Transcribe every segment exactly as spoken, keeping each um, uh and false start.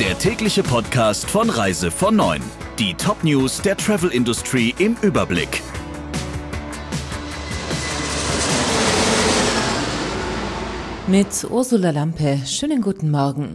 Der tägliche Podcast von Reise von neun. Die Top-News der Travel-Industrie im Überblick. Mit Ursula Lampe, schönen guten Morgen.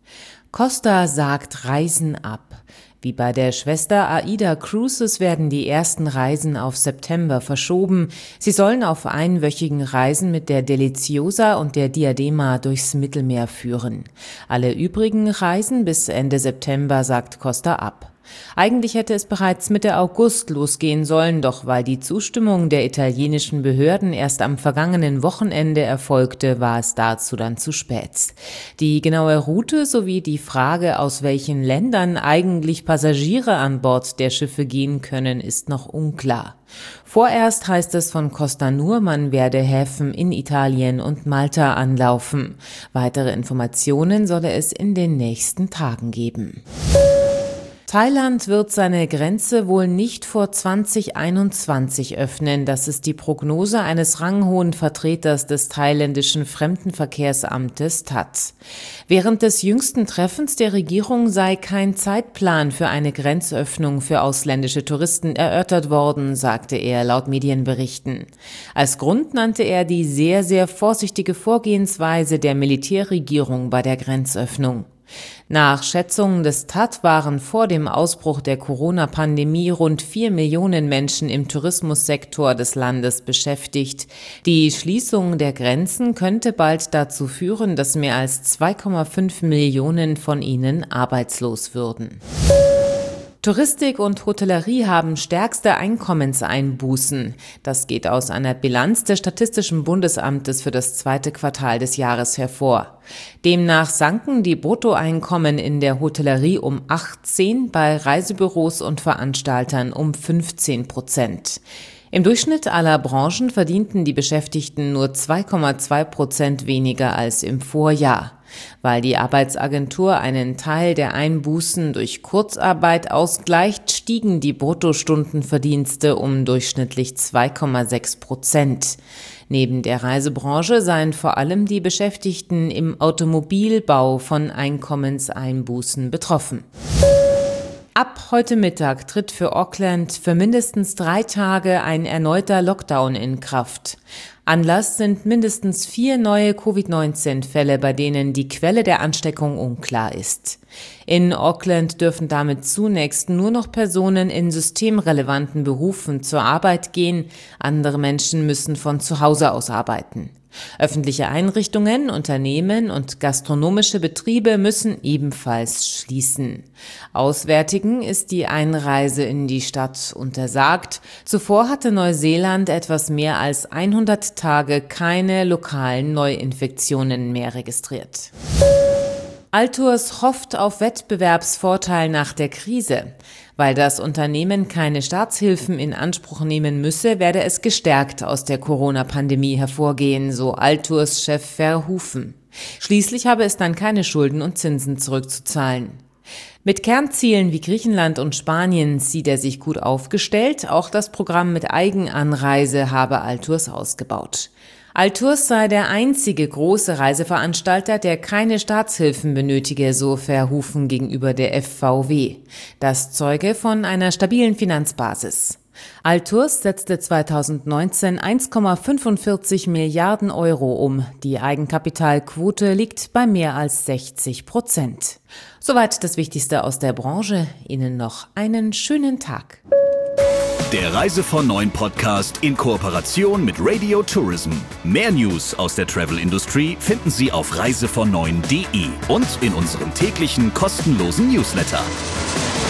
Costa sagt Reisen ab. Wie bei der Schwester AIDA Cruises werden die ersten Reisen auf September verschoben. Sie sollen auf einwöchigen Reisen mit der Deliciosa und der Diadema durchs Mittelmeer führen. Alle übrigen Reisen bis Ende September sagt Costa ab. Eigentlich hätte es bereits Mitte August losgehen sollen, doch weil die Zustimmung der italienischen Behörden erst am vergangenen Wochenende erfolgte, war es dazu dann zu spät. Die genaue Route sowie die Frage, aus welchen Ländern eigentlich Passagiere an Bord der Schiffe gehen können, ist noch unklar. Vorerst heißt es von Costa nur, man werde Häfen in Italien und Malta anlaufen. Weitere Informationen solle es in den nächsten Tagen geben. Thailand wird seine Grenze wohl nicht vor zwanzig einundzwanzig öffnen, das ist die Prognose eines ranghohen Vertreters des thailändischen Fremdenverkehrsamtes T A T. Während des jüngsten Treffens der Regierung sei kein Zeitplan für eine Grenzöffnung für ausländische Touristen erörtert worden, sagte er laut Medienberichten. Als Grund nannte er die sehr, sehr vorsichtige Vorgehensweise der Militärregierung bei der Grenzöffnung. Nach Schätzungen des T A T waren vor dem Ausbruch der Corona-Pandemie rund vier Millionen Menschen im Tourismussektor des Landes beschäftigt. Die Schließung der Grenzen könnte bald dazu führen, dass mehr als zwei Komma fünf Millionen von ihnen arbeitslos würden. Touristik und Hotellerie haben stärkste Einkommenseinbußen. Das geht aus einer Bilanz des Statistischen Bundesamtes für das zweite Quartal des Jahres hervor. Demnach sanken die Bruttoeinkommen in der Hotellerie um achtzehn, bei Reisebüros und Veranstaltern um fünfzehn Prozent. Im Durchschnitt aller Branchen verdienten die Beschäftigten nur zwei Komma zwei Prozent weniger als im Vorjahr. Weil die Arbeitsagentur einen Teil der Einbußen durch Kurzarbeit ausgleicht, stiegen die Bruttostundenverdienste um durchschnittlich zwei Komma sechs Prozent. Neben der Reisebranche seien vor allem die Beschäftigten im Automobilbau von Einkommenseinbußen betroffen. Ab heute Mittag tritt für Auckland für mindestens drei Tage ein erneuter Lockdown in Kraft. Anlass sind mindestens vier neue Covid neunzehn Fälle, bei denen die Quelle der Ansteckung unklar ist. In Auckland dürfen damit zunächst nur noch Personen in systemrelevanten Berufen zur Arbeit gehen, andere Menschen müssen von zu Hause aus arbeiten. Öffentliche Einrichtungen, Unternehmen und gastronomische Betriebe müssen ebenfalls schließen. Auswärtigen ist die Einreise in die Stadt untersagt. Zuvor hatte Neuseeland etwas mehr als hundert Tage keine lokalen Neuinfektionen mehr registriert. Altours hofft auf Wettbewerbsvorteil nach der Krise. Weil das Unternehmen keine Staatshilfen in Anspruch nehmen müsse, werde es gestärkt aus der Corona-Pandemie hervorgehen, so Altours Chef Verhoeven. Schließlich habe es dann keine Schulden und Zinsen zurückzuzahlen. Mit Kernzielen wie Griechenland und Spanien sieht er sich gut aufgestellt. Auch das Programm mit Eigenanreise habe Altours ausgebaut. Altours sei der einzige große Reiseveranstalter, der keine Staatshilfen benötige, so Verhoeven gegenüber der F V W. Das zeuge von einer stabilen Finanzbasis. Altours setzte zweitausendneunzehn eins Komma fünfundvierzig Milliarden Euro um. Die Eigenkapitalquote liegt bei mehr als sechzig Prozent. Soweit das Wichtigste aus der Branche. Ihnen noch einen schönen Tag. Der Reise von neun Podcast in Kooperation mit Radio Tourism. Mehr News aus der Travel-Industrie finden Sie auf reise von neun punkt de und in unserem täglichen kostenlosen Newsletter.